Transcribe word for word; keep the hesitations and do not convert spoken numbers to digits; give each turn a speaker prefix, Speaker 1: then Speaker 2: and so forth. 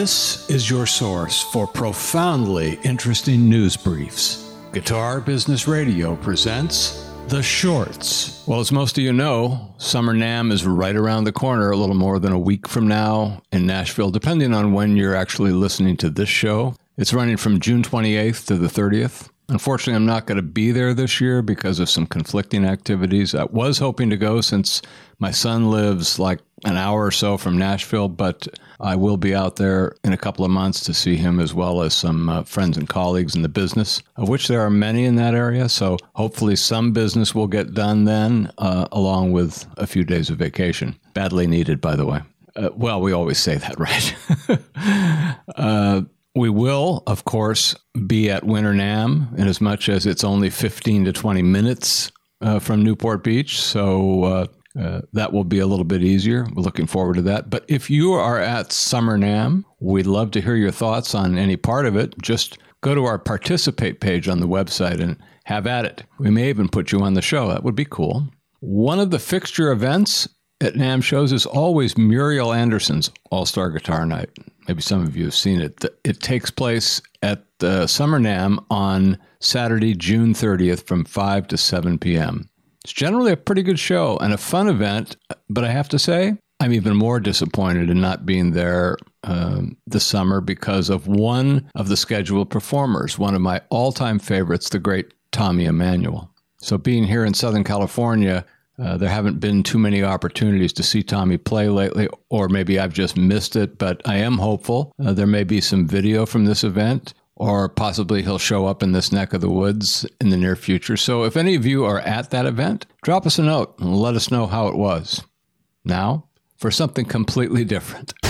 Speaker 1: This is your source for profoundly interesting news briefs. Guitar Business Radio presents The Shorts. Well, as most of you know, Summer NAMM is right around the corner, a little more than a week from now in Nashville, depending on when you're actually listening to this show. It's running from June twenty-eighth to the thirtieth. Unfortunately, I'm not going to be there this year because of some conflicting activities. I was hoping to go since my son lives like an hour or so from Nashville, but I will be out there in a couple of months to see him as well as some uh, friends and colleagues in the business, of which there are many in that area. So hopefully some business will get done then, uh, along with a few days of vacation. Badly needed, by the way. Uh, well, we always say that, right? uh, We will, of course, be at Winter NAMM in as much as it's only fifteen to twenty minutes uh, from Newport Beach. So uh, uh, that will be a little bit easier. We're looking forward to that. But if you are at Summer NAMM, we'd love to hear your thoughts on any part of it. Just go to our participate page on the website and have at it. We may even put you on the show. That would be cool. One of the fixture events at NAMM shows is always Muriel Anderson's All-Star Guitar Night. Maybe some of you have seen it. It takes place at uh, Summer NAMM on Saturday, June thirtieth from five to seven p.m. It's generally a pretty good show and a fun event, but I have to say, I'm even more disappointed in not being there um, this summer because of one of the scheduled performers, one of my all-time favorites, the great Tommy Emmanuel. So being here in Southern California, Uh, there haven't been too many opportunities to see Tommy play lately, or maybe I've just missed it, but I am hopeful. Uh, there may be some video from this event, or possibly he'll show up in this neck of the woods in the near future. So if any of you are at that event, drop us a note and let us know how it was. Now, for something completely different.